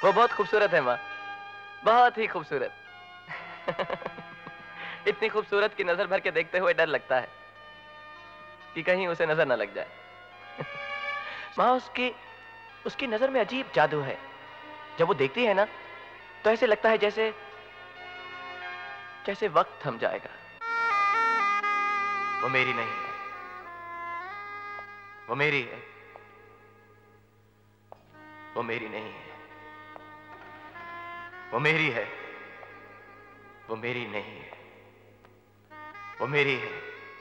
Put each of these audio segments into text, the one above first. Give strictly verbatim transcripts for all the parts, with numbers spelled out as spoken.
वो बहुत खूबसूरत है माँ, बहुत ही खूबसूरत। इतनी खूबसूरत की नजर भर के देखते हुए डर लगता है कि कहीं उसे नजर न लग जाए। माँ, उसकी उसकी नजर में अजीब जादू है। जब वो देखती है ना तो ऐसे लगता है जैसे जैसे वक्त थम जाएगा। वो मेरी नहीं है, वो मेरी है, वो मेरी नहीं है, वो मेरी है, वो मेरी नहीं है, वो मेरी है।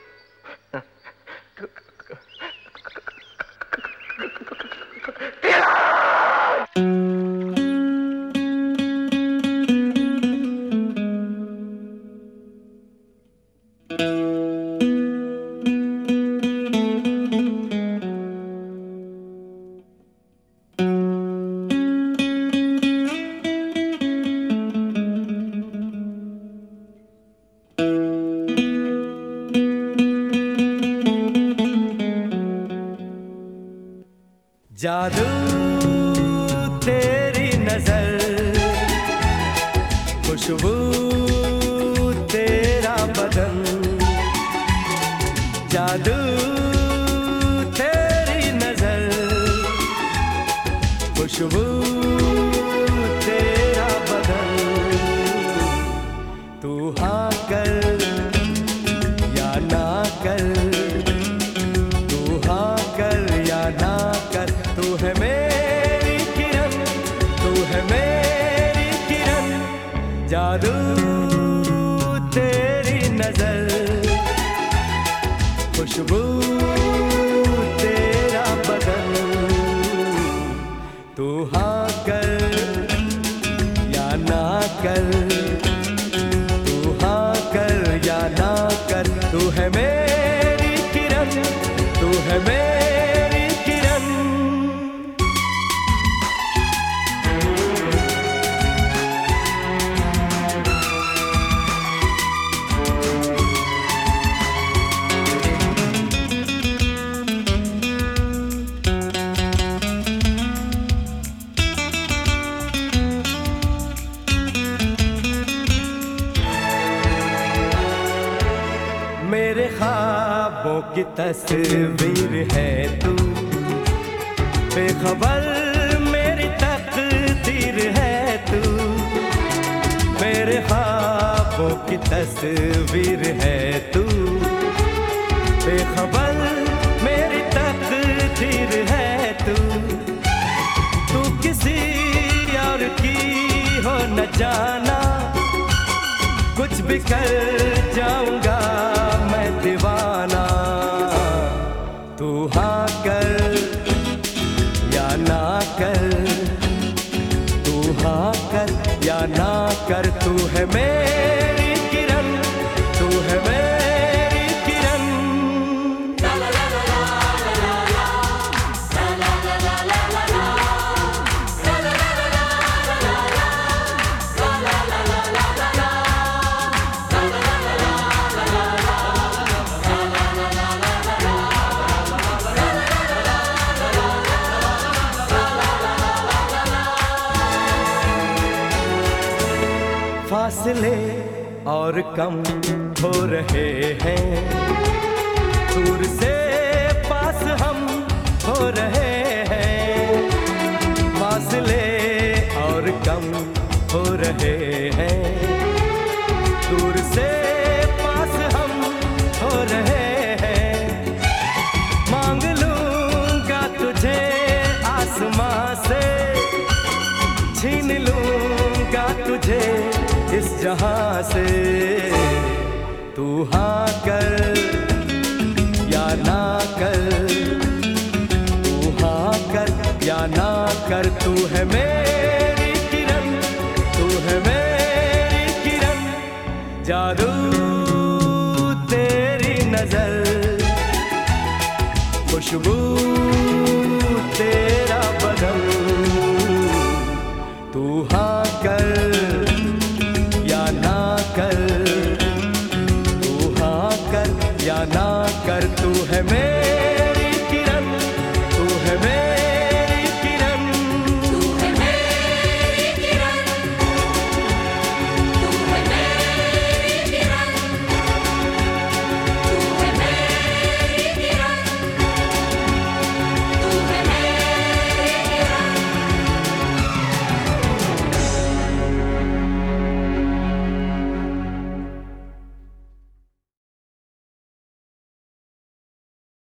जादू तेरी नजर, खुशबू तेरा बदन, जादू तेरी नजर, खुशबू तेरा बदन। तू हाँ कर या ना कर, तू हाँ कर या ना कर, तू है मेरी किरण, तू है मेरी किरण। जादू तेरी नजर, खुशबू तेरा बदन। तू हाँ कर या ना कर, तू हाँ कर या ना कर, तू है मेरी किरण, तू है मेरी किरण। मेरे ख्वाबों की तस्वीर है तू, बेखबर मेरी तकदीर है तू। मेरे ख्वाबों की तस्वीर है तू, बेखबर मेरी तकदीर है तू। तू किसी और की हो न जाना, कुछ भी कर जाऊंगा मैं दीवाना। तू हाँ कर या ना कर, तू हाँ कर या ना कर, तू है मेरी किरण, तू है मेरी किरण। फासले और कम हो रहे हैं, दूर से पास हम हो रहे हैं। फासले और कम हो रहे हैं, दूर से पास हम हो रहे हैं। मांग लूंगा तुझे आसमां से, छीन लूंगा तुझे इस जहां से। तू हाँ कर या ना कर, तू हाँ कर या ना कर, तू है मेरी किरण, तू है मेरी किरण। जादू तेरी नजर, खुशबू